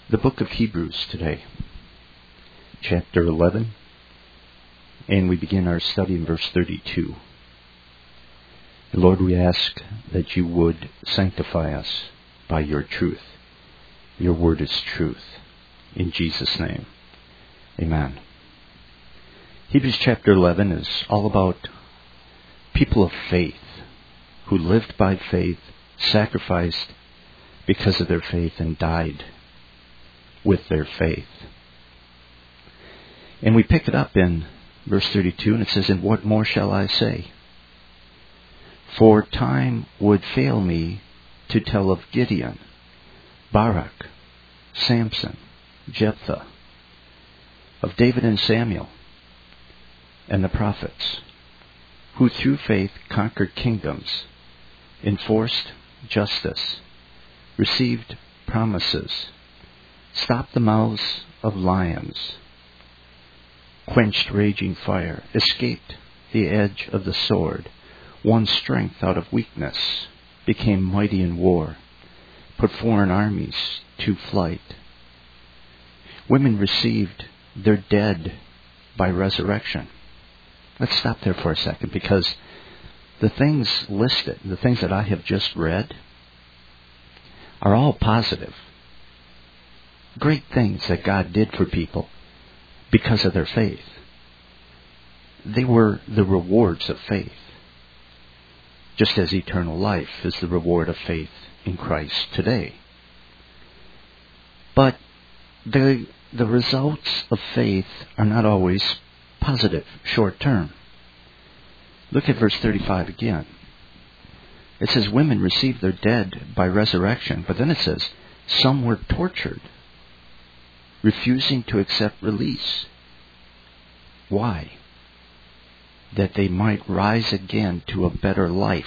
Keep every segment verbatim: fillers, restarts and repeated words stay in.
the book of Hebrews today, chapter eleven, and we begin our study in verse thirty-two. Lord, we ask that you would sanctify us by your truth. Your word is truth. In Jesus' name, amen. Hebrews chapter eleven is all about people of faith who lived by faith, sacrificed because of their faith, and died with their faith. And we pick it up in verse thirty-two, and it says, "And what more shall I say? For time would fail me to tell of Gideon, Barak, Samson, Jephthah, of David and Samuel, and the prophets, who through faith conquered kingdoms, enforced justice, received promises, stopped the mouths of lions, quenched raging fire, escaped the edge of the sword, won strength out of weakness, became mighty in war, put foreign armies to flight. Women received their dead by resurrection." Let's stop there for a second, because the things listed, the things that I have just read, are all positive. Great things that God did for people because of their faith. They were the rewards of faith, just as eternal life is the reward of faith in Christ today. But the, the results of faith are not always positive, short term. Look at verse thirty-five again. It says, women received their dead by resurrection, but then it says, some were tortured, refusing to accept release. Why? That they might rise again to a better life.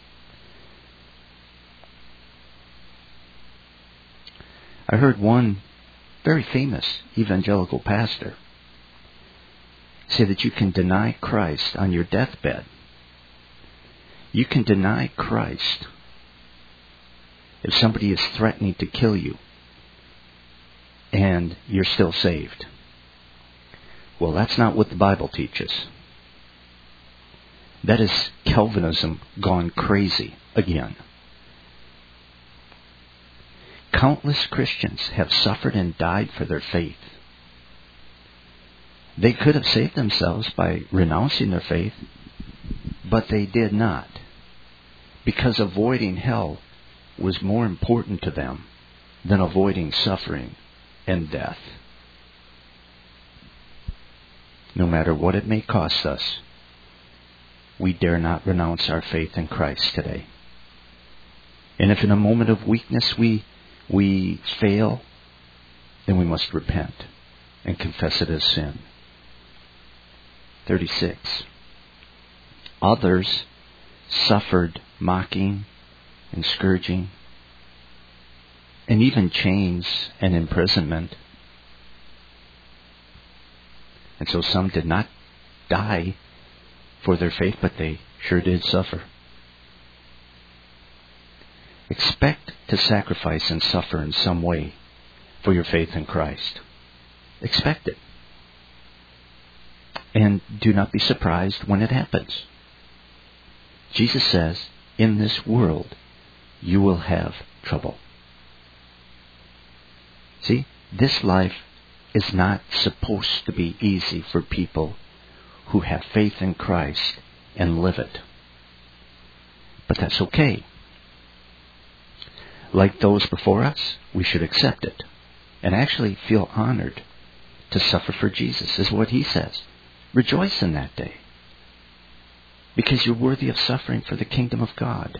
I heard one very famous evangelical pastor say that you can deny Christ on your deathbed. You can deny Christ if somebody is threatening to kill you and you're still saved. Well, that's not what the Bible teaches. That is Calvinism gone crazy again. Countless Christians have suffered and died for their faith. They could have saved themselves by renouncing their faith, but they did not, because avoiding hell was more important to them than avoiding suffering and death. No matter what it may cost us, we dare not renounce our faith in Christ today. And if in a moment of weakness we we fail, then we must repent and confess it as sin. thirty-six. Others suffered mocking and scourging, and even chains and imprisonment. And so some did not die for their faith, but they sure did suffer. Expect to sacrifice and suffer in some way for your faith in Christ. Expect it. And do not be surprised when it happens. Jesus says, in this world, you will have trouble. See, this life is not supposed to be easy for people who have faith in Christ and live it. But that's okay. Like those before us, we should accept it and actually feel honored to suffer for Jesus, is what he says. Rejoice in that day, because you're worthy of suffering for the kingdom of God.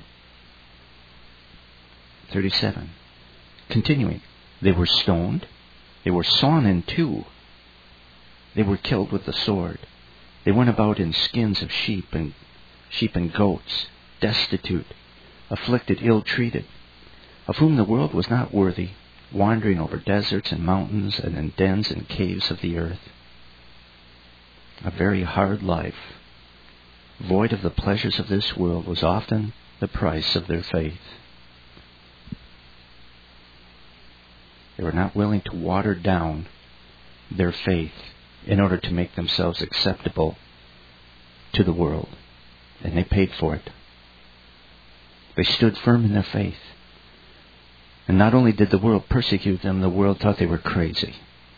thirty-seven. Continuing, they were stoned, they were sawn in two, they were killed with the sword. They went about in skins of sheep and sheep and goats, destitute, afflicted, ill-treated, of whom the world was not worthy, wandering over deserts and mountains and in dens and caves of the earth. A very hard life, void of the pleasures of this world, was often the price of their faith. They were not willing to water down their faith in order to make themselves acceptable to the world. And they paid for it. They stood firm in their faith. And not only did the world persecute them, the world thought they were crazy.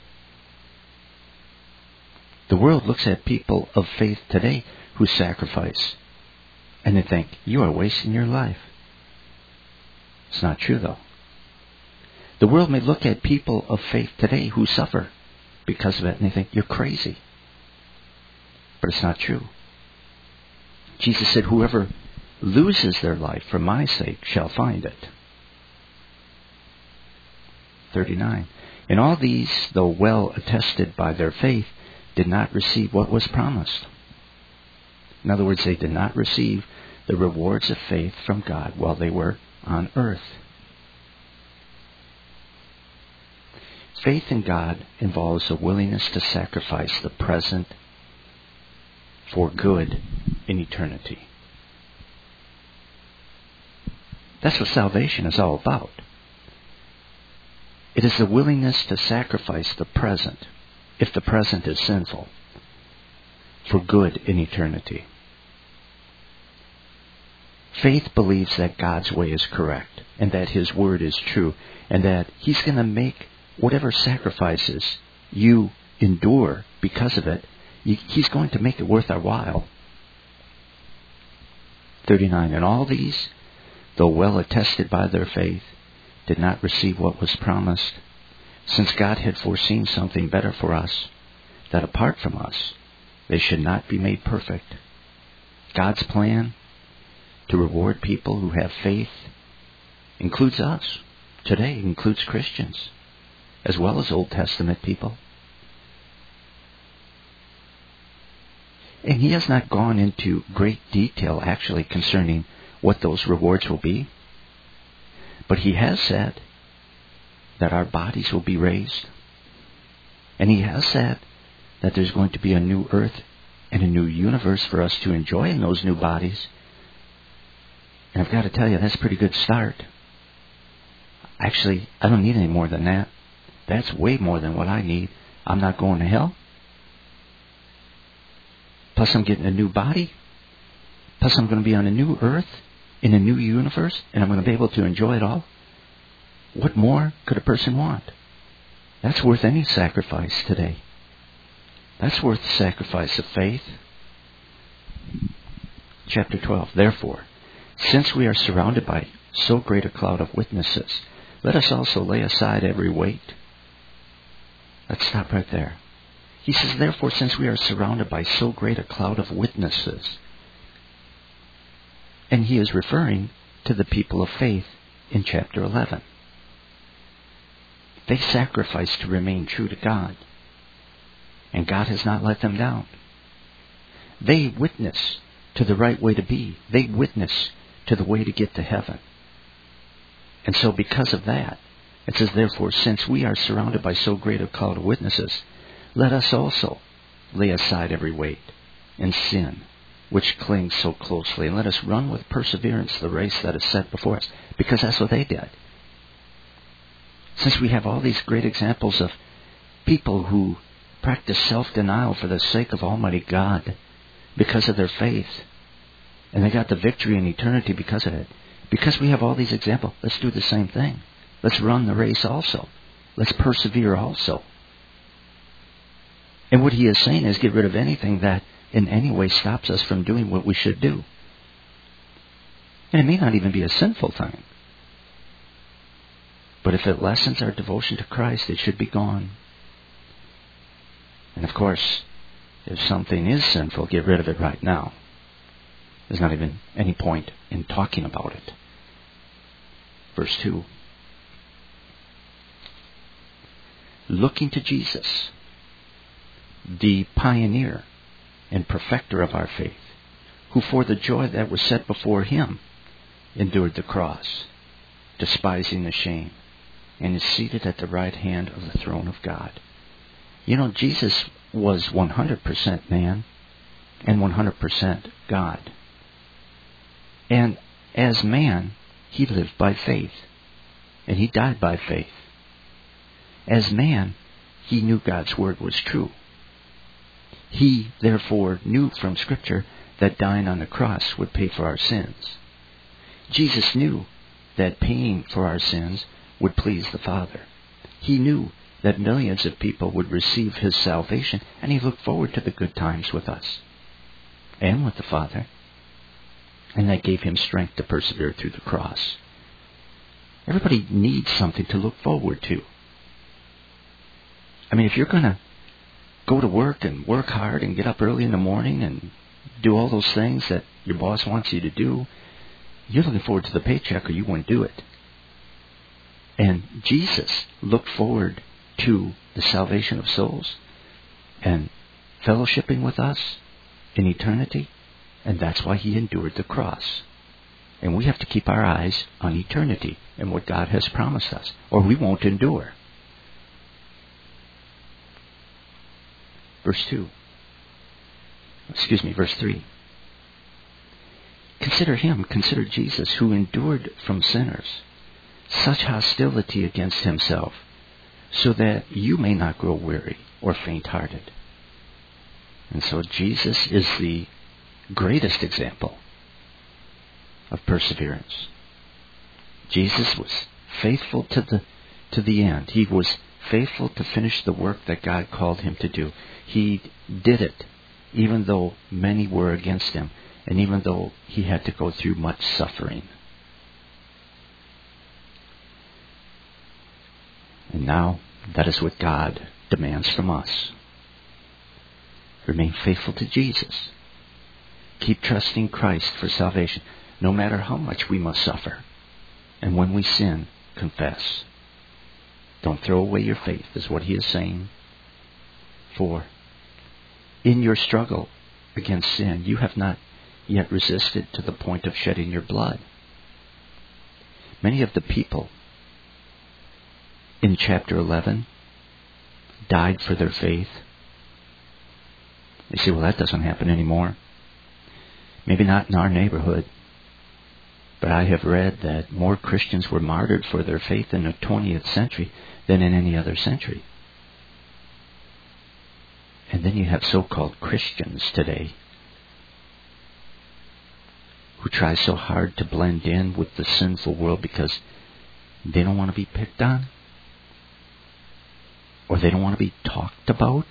The world looks at people of faith today who sacrifice, and they think, you are wasting your life. It's not true, though. The world may look at people of faith today who suffer because of it, and they think, you're crazy. But it's not true. Jesus said, whoever loses their life for my sake shall find it. thirty-nine. And all these, though well attested by their faith, did not receive what was promised. In other words, they did not receive the rewards of faith from God while they were on earth. Faith in God involves a willingness to sacrifice the present for good in eternity. That's what salvation is all about. It is the willingness to sacrifice the present, if the present is sinful, for good in eternity. Faith believes that God's way is correct, and that His word is true, and that He's going to make whatever sacrifices you endure because of it, He's going to make it worth our while. thirty-nine. And all these, though well attested by their faith, did not receive what was promised, since God had foreseen something better for us, that apart from us, they should not be made perfect. God's plan to reward people who have faith includes us. Today includes Christians, as well as Old Testament people. And He has not gone into great detail, actually, concerning what those rewards will be. But He has said that our bodies will be raised. And He has said that there's going to be a new earth and a new universe for us to enjoy in those new bodies. And I've got to tell you, that's a pretty good start. Actually, I don't need any more than that. That's way more than what I need. I'm not going to hell. Plus I'm getting a new body. Plus I'm going to be on a new earth, in a new universe, and I'm going to be able to enjoy it all. What more could a person want? That's worth any sacrifice today. That's worth the sacrifice of faith. Chapter twelve. Therefore, since we are surrounded by so great a cloud of witnesses, let us also lay aside every weight. Let's stop right there. He says, therefore, since we are surrounded by so great a cloud of witnesses, and he is referring to the people of faith in chapter eleven. They sacrificed to remain true to God, and God has not let them down. They witness to the right way to be. They witness to the way to get to heaven. And so because of that, it says, therefore, since we are surrounded by so great a cloud of witnesses, let us also lay aside every weight and sin which clings so closely, and let us run with perseverance the race that is set before us, because that's what they did. Since we have all these great examples of people who practice self-denial for the sake of Almighty God because of their faith, and they got the victory in eternity because of it, because we have all these examples, let's do the same thing. Let's run the race also. Let's persevere also. And what he is saying is get rid of anything that in any way stops us from doing what we should do. And it may not even be a sinful thing. But if it lessens our devotion to Christ, it should be gone. And of course, if something is sinful, get rid of it right now. There's not even any point in talking about it. Verse two. Looking to Jesus, the pioneer and perfecter of our faith, who for the joy that was set before him endured the cross, despising the shame, and is seated at the right hand of the throne of God. You know, Jesus was one hundred percent man and one hundred percent God. And as man, he lived by faith, and he died by faith. As man, he knew God's word was true. He, therefore, knew from Scripture that dying on the cross would pay for our sins. Jesus knew that paying for our sins would please the Father. He knew that millions of people would receive his salvation, and he looked forward to the good times with us and with the Father. And that gave him strength to persevere through the cross. Everybody needs something to look forward to. I mean, if you're going to go to work and work hard and get up early in the morning and do all those things that your boss wants you to do, you're looking forward to the paycheck or you wouldn't do it. And Jesus looked forward to the salvation of souls and fellowshipping with us in eternity, and that's why he endured the cross. And we have to keep our eyes on eternity and what God has promised us, or we won't endure. Verse two. Excuse me, verse three. Consider him, consider Jesus, who endured from sinners such hostility against himself, so that you may not grow weary or faint-hearted. And so Jesus is the greatest example of perseverance. Jesus was faithful to the to the end. He was faithful to finish the work that God called him to do. He did it, even though many were against him, and even though he had to go through much suffering. And now, that is what God demands from us. Remain faithful to Jesus. Keep trusting Christ for salvation, no matter how much we must suffer. And when we sin, confess. Don't throw away your faith, is what he is saying. For in your struggle against sin, you have not yet resisted to the point of shedding your blood. Many of the people in chapter eleven died for their faith. You say, well, that doesn't happen anymore. Maybe not in our neighborhood. But I have read that more Christians were martyred for their faith in the twentieth century than in any other century. And then you have so-called Christians today who try so hard to blend in with the sinful world because they don't want to be picked on, or they don't want to be talked about.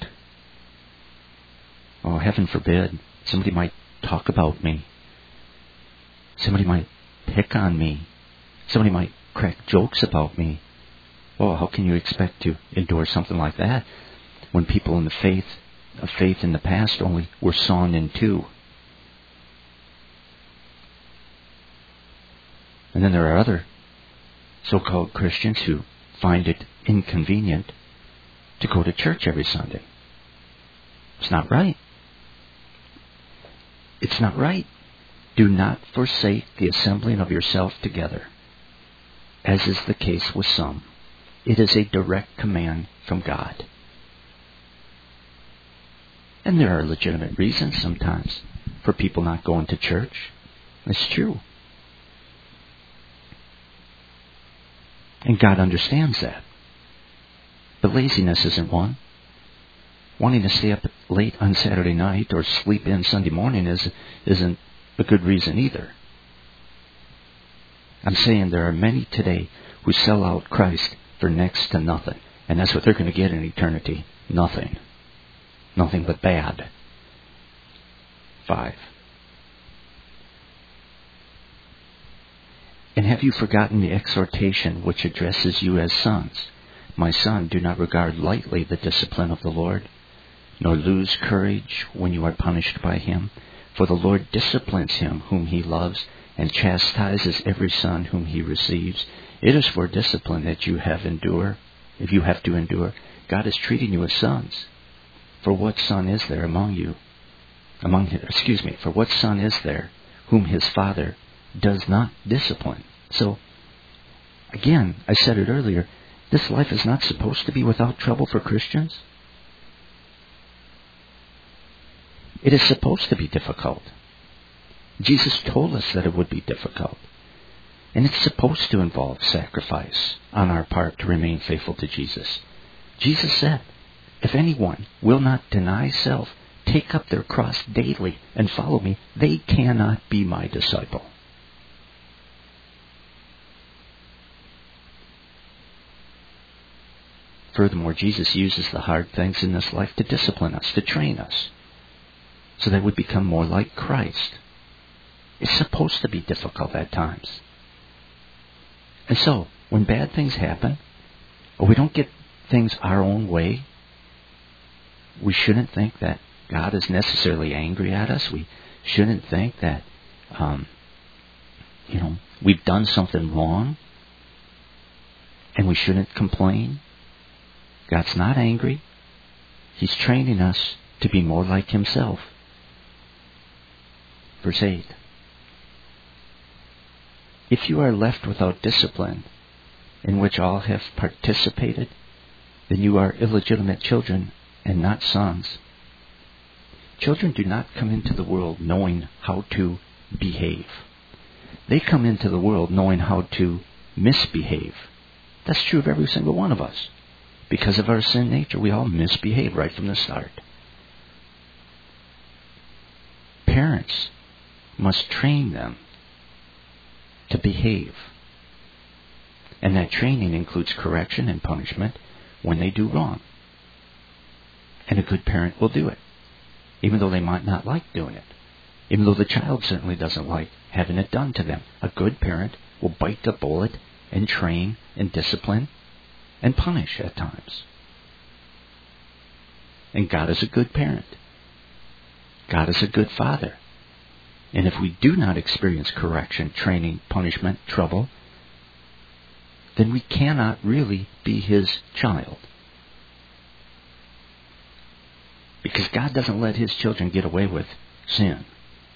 Oh, heaven forbid, somebody might talk about me. Somebody might pick on me. Somebody might crack jokes about me. Oh, how can you expect to endure something like that when people in the faith of faith in the past only were sawn in two? And then there are other so-called Christians who find it inconvenient to go to church every Sunday. It's not right. It's not right. Do not forsake the assembling of yourself together, as is the case with some. It is a direct command from God. And there are legitimate reasons sometimes for people not going to church. It's true. And God understands that. But laziness isn't one. Wanting to stay up late on Saturday night or sleep in Sunday morning is, isn't a good reason either. I'm saying there are many today who sell out Christ for next to nothing. And that's what they're going to get in eternity. Nothing. Nothing but bad. Five. And have you forgotten the exhortation which addresses you as sons? My son, do not regard lightly the discipline of the Lord, nor lose courage when you are punished by him. For the Lord disciplines him whom he loves, and chastises every son whom he receives. It is for discipline that you have endure. If you have to endure, God is treating you as sons. For what son is there among you? Among excuse me. For what son is there whom his father does not discipline? So, again, I said it earlier. This life is not supposed to be without trouble for Christians. It is supposed to be difficult. Jesus told us that it would be difficult. And it's supposed to involve sacrifice on our part to remain faithful to Jesus. Jesus said, if anyone will not deny self, take up their cross daily, and follow me, they cannot be my disciple. Furthermore, Jesus uses the hard things in this life to discipline us, to train us, so that we become more like Christ. It's supposed to be difficult at times. And so, when bad things happen, or we don't get things our own way, we shouldn't think that God is necessarily angry at us. We shouldn't think that, um, you know, we've done something wrong, and we shouldn't complain. God's not angry. He's training us to be more like Himself. Verse eight. If you are left without discipline, in which all have participated, then you are illegitimate children and not sons. Children do not come into the world knowing how to behave. They come into the world knowing how to misbehave. That's true of every single one of us. Because of our sin nature, we all misbehave right from the start. Parents must train them to behave. And that training includes correction and punishment when they do wrong. And a good parent will do it, even though they might not like doing it. Even though the child certainly doesn't like having it done to them. A good parent will bite the bullet and train and discipline and punish at times. And God is a good parent. God is a good father. And if we do not experience correction, training, punishment, trouble, then we cannot really be His child. Because God doesn't let His children get away with sin.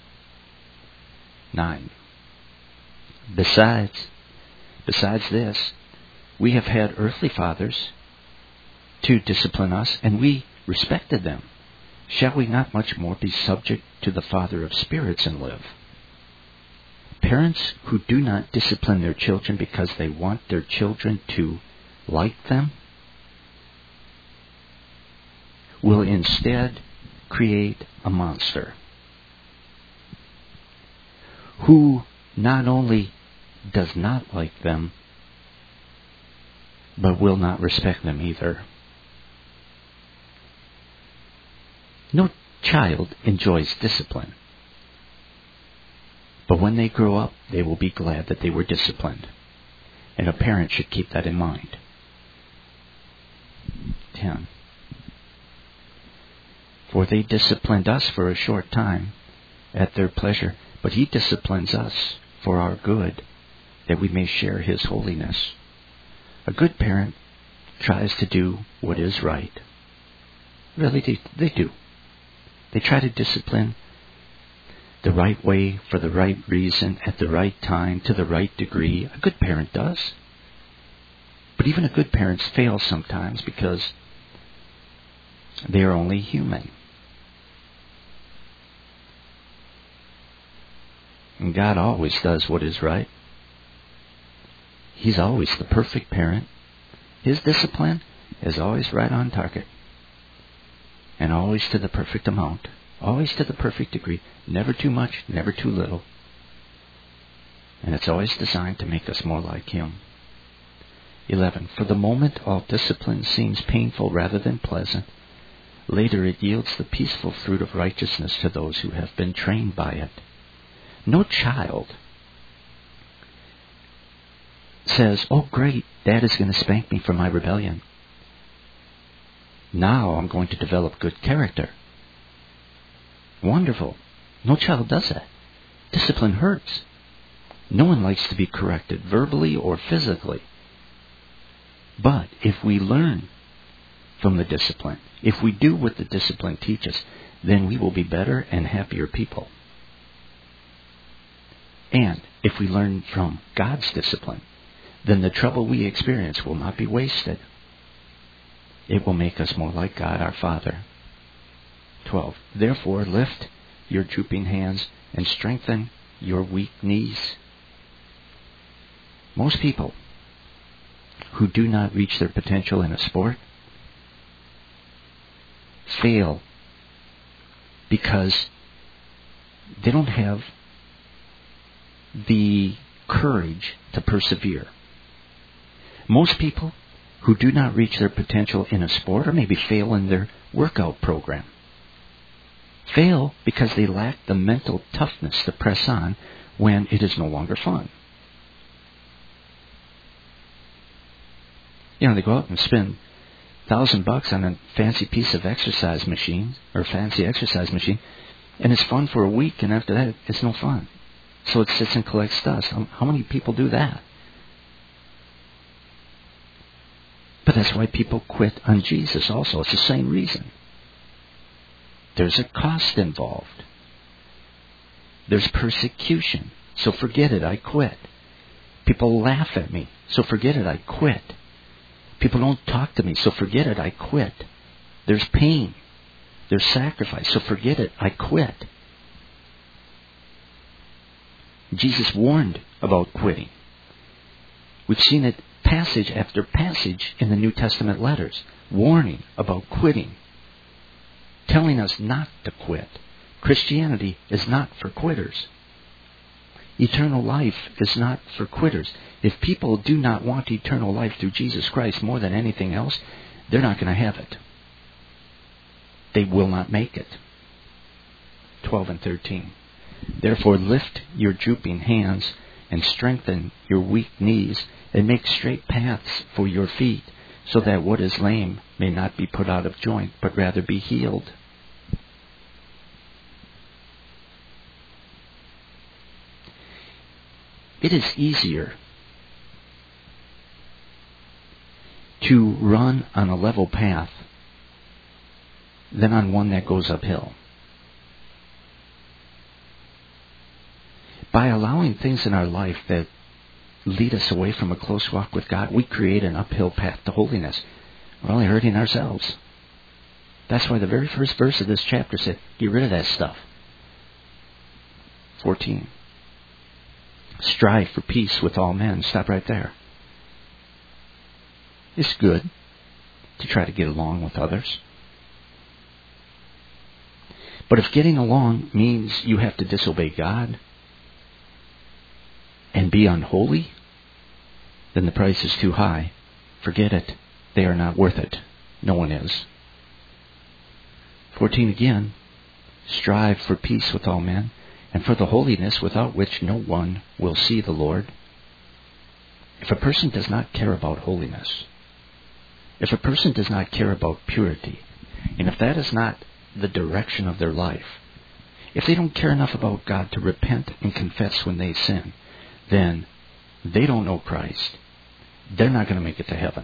Nine. Besides, besides this, we have had earthly fathers to discipline us, and we respected them. Shall we not much more be subject to the Father of spirits and live? Parents who do not discipline their children because they want their children to like them will instead create a monster who not only does not like them, but will not respect them either. No child enjoys discipline. But when they grow up, they will be glad that they were disciplined. And a parent should keep that in mind. ten. For they disciplined us for a short time at their pleasure, but He disciplines us for our good, that we may share His holiness. A good parent tries to do what is right. Really, they, they do. They try to discipline the right way, for the right reason, at the right time, to the right degree. A good parent does. But even a good parent fails sometimes because they are only human. And God always does what is right. He's always the perfect parent. His discipline is always right on target. And always to the perfect amount. Always to the perfect degree. Never too much, never too little. And it's always designed to make us more like Him. eleven. For the moment all discipline seems painful rather than pleasant. Later it yields the peaceful fruit of righteousness to those who have been trained by it. No child says, oh great, Dad is going to spank me for my rebellion. Now I'm going to develop good character. Wonderful. No child does that. Discipline hurts. No one likes to be corrected, verbally or physically. But if we learn from the discipline, if we do what the discipline teaches, then we will be better and happier people. And if we learn from God's discipline, then the trouble we experience will not be wasted. It will make us more like God our Father. twelve. Therefore lift your drooping hands and strengthen your weak knees. Most people who do not reach their potential in a sport fail because they don't have the courage to persevere. Most people who do not reach their potential in a sport or maybe fail in their workout program fail because they lack the mental toughness to press on when it is no longer fun. You know, they go out and spend a thousand bucks on a fancy piece of exercise machine or fancy exercise machine, and it's fun for a week, and after that, it's no fun. So it sits and collects dust. How many people do that? But that's why people quit on Jesus also. It's the same reason. There's a cost involved. There's persecution. So forget it, I quit. People laugh at me. So forget it, I quit. People don't talk to me. So forget it, I quit. There's pain. There's sacrifice. So forget it, I quit. Jesus warned about quitting. We've seen it passage after passage in the New Testament letters, warning about quitting, telling us not to quit. Christianity is not for quitters. Eternal life is not for quitters. If people do not want eternal life through Jesus Christ more than anything else, they're not going to have it. They will not make it. twelve and thirteen. Therefore lift your drooping hands and strengthen your weak knees, and make straight paths for your feet, so that what is lame may not be put out of joint, but rather be healed. It is easier to run on a level path than on one that goes uphill. By allowing things in our life that lead us away from a close walk with God, we create an uphill path to holiness. We're only hurting ourselves. That's why the very first verse of this chapter said, get rid of that stuff. fourteen. Strive for peace with all men. Stop right there. It's good to try to get along with others. But if getting along means you have to disobey God and be unholy, then the price is too high. Forget it. They are not worth it. No one is. fourteen again. Strive for peace with all men, and for the holiness without which no one will see the Lord. If a person does not care about holiness, if a person does not care about purity, and if that is not the direction of their life, if they don't care enough about God to repent and confess when they sin, then they don't know Christ. They're not going to make it to heaven.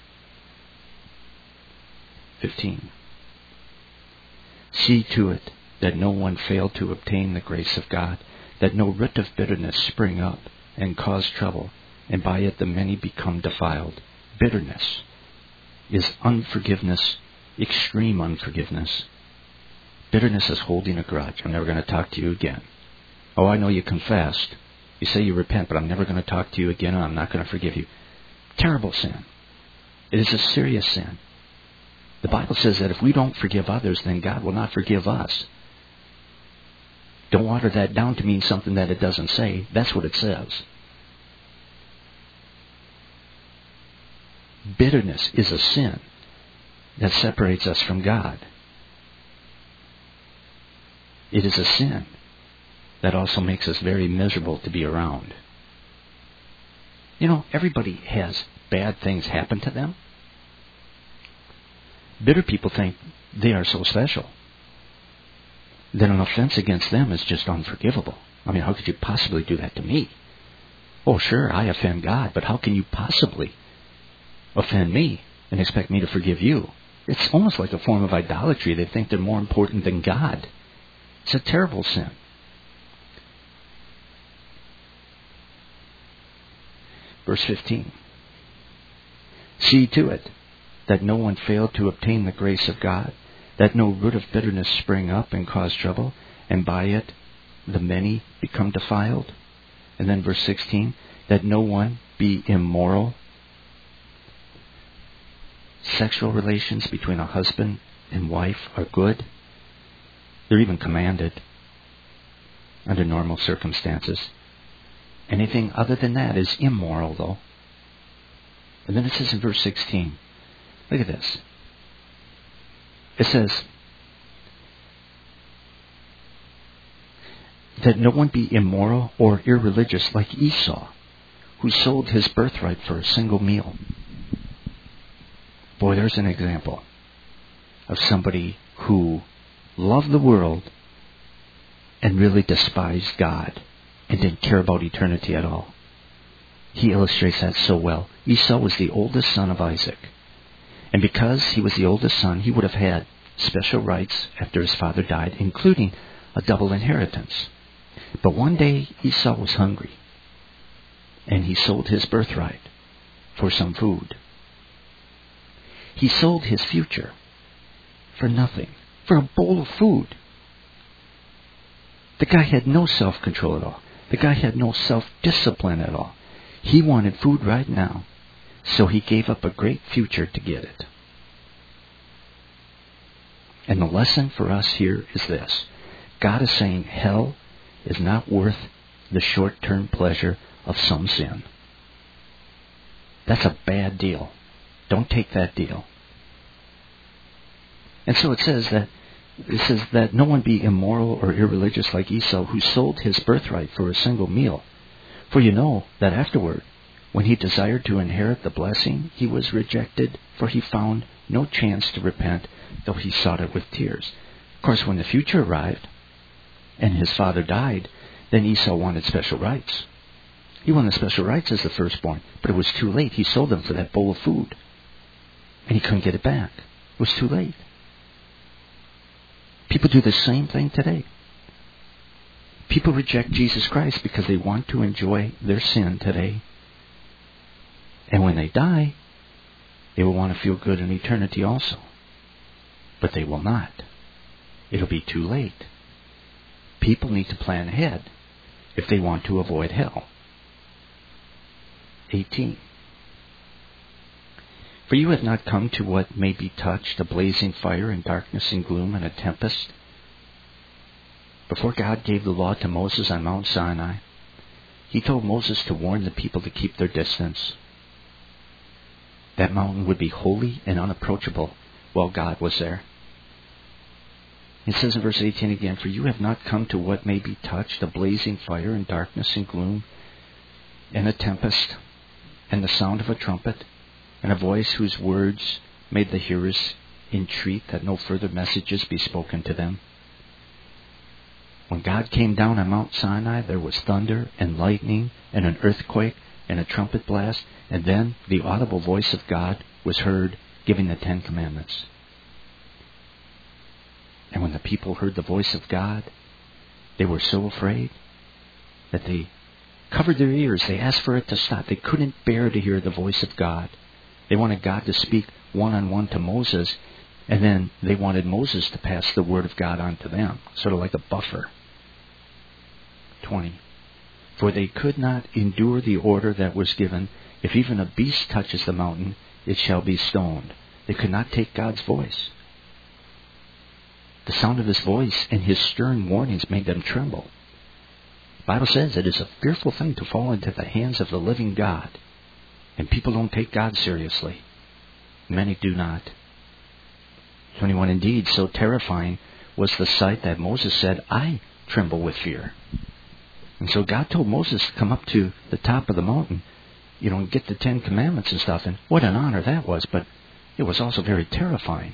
fifteen. See to it that no one fail to obtain the grace of God, that no root of bitterness spring up and cause trouble, and by it the many become defiled. Bitterness is unforgiveness, extreme unforgiveness. Bitterness is holding a grudge. I'm never going to talk to you again. Oh, I know you confessed. You say you repent, but I'm never going to talk to you again, and I'm not going to forgive you. Terrible sin. It is a serious sin. The Bible says that if we don't forgive others, then God will not forgive us. Don't water that down to mean something that it doesn't say. That's what it says. Bitterness is a sin that separates us from God. It is a sin that also makes us very miserable to be around. You know, everybody has bad things happen to them. Bitter people think they are so special that an offense against them is just unforgivable. I mean, how could you possibly do that to me? Oh, sure, I offend God, but how can you possibly offend me and expect me to forgive you? It's almost like a form of idolatry. They think they're more important than God. It's a terrible sin. Verse fifteen. See to it that no one fail to obtain the grace of God, that no root of bitterness spring up and cause trouble, and by it the many become defiled. And then verse sixteen, that no one be immoral. Sexual relations between a husband and wife are good. They're even commanded under normal circumstances. Anything other than that is immoral, though. And then it says in verse sixteen, look at this. It says that no one be immoral or irreligious like Esau, who sold his birthright for a single meal. Boy, there's an example of somebody who loved the world and really despised God and didn't care about eternity at all. He illustrates that so well. Esau was the oldest son of Isaac. And because he was the oldest son, he would have had special rights after his father died, including a double inheritance. But one day Esau was hungry, and he sold his birthright for some food. He sold his future for nothing, for a bowl of food. The guy had no self-control at all. The guy had no self-discipline at all. He wanted food right now, so he gave up a great future to get it. And the lesson for us here is this. God is saying hell is not worth the short-term pleasure of some sin. That's a bad deal. Don't take that deal. And so it says that it says that no one be immoral or irreligious like Esau, who sold his birthright for a single meal. For you know that afterward, when he desired to inherit the blessing, he was rejected, for he found no chance to repent, though he sought it with tears. Of course, when the future arrived, and his father died, then Esau wanted special rights. He wanted special rights as the firstborn, but it was too late. He sold them for that bowl of food, and he couldn't get it back. It was too late. People do the same thing today. People reject Jesus Christ because they want to enjoy their sin today. And when they die, they will want to feel good in eternity also. But they will not. It'll be too late. People need to plan ahead if they want to avoid hell. eighteen. For you have not come to what may be touched, a blazing fire and darkness and gloom and a tempest. Before God gave the law to Moses on Mount Sinai, he told Moses to warn the people to keep their distance. That mountain would be holy and unapproachable while God was there. It says in verse eighteen again, for you have not come to what may be touched, a blazing fire and darkness and gloom and a tempest and the sound of a trumpet and a voice whose words made the hearers entreat that no further messages be spoken to them. When God came down on Mount Sinai, there was thunder and lightning and an earthquake and a trumpet blast, and then the audible voice of God was heard giving the Ten Commandments. And when the people heard the voice of God, they were so afraid that they covered their ears. They asked for it to stop. They couldn't bear to hear the voice of God. They wanted God to speak one-on-one to Moses, and then they wanted Moses to pass the word of God on to them, sort of like a buffer. twenty. For they could not endure the order that was given, if even a beast touches the mountain, it shall be stoned. They could not take God's voice. The sound of his voice and his stern warnings made them tremble. The Bible says it is a fearful thing to fall into the hands of the living God. And people don't take God seriously. Many do not. twenty-one. Indeed, so terrifying was the sight that Moses said, I tremble with fear. And so God told Moses to come up to the top of the mountain, you know, and get the Ten Commandments and stuff. And what an honor that was, but it was also very terrifying.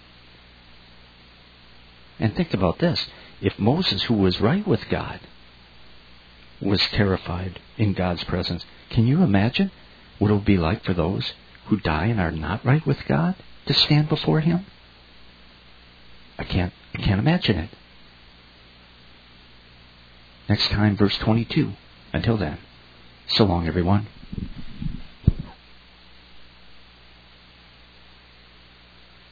And think about this. If Moses, who was right with God, was terrified in God's presence, can you imagine what it will be like for those who die and are not right with God to stand before him? I can't, I can't imagine it. Next time, verse twenty-two. Until then, so long, everyone.